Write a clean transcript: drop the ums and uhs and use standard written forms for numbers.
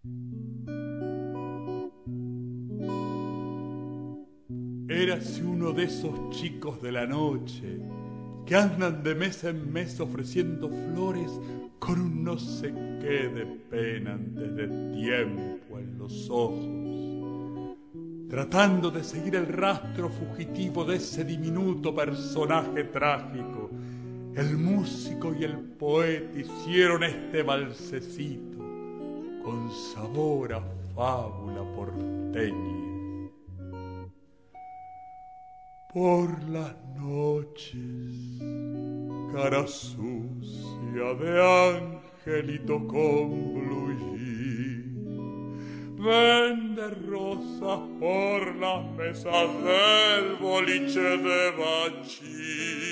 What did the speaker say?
Érase uno de esos chicos de la noche que andan de mes en mes ofreciendo flores con un no sé qué de pena antes de tiempo en los ojos, tratando de seguir el rastro fugitivo de ese diminuto personaje trágico. El músico y el poeta hicieron este balsecito con sabor a fábula porteña. Por las noches, cara sucia de angelito con blue jean, vende rosas por las mesas del boliche de Bachín.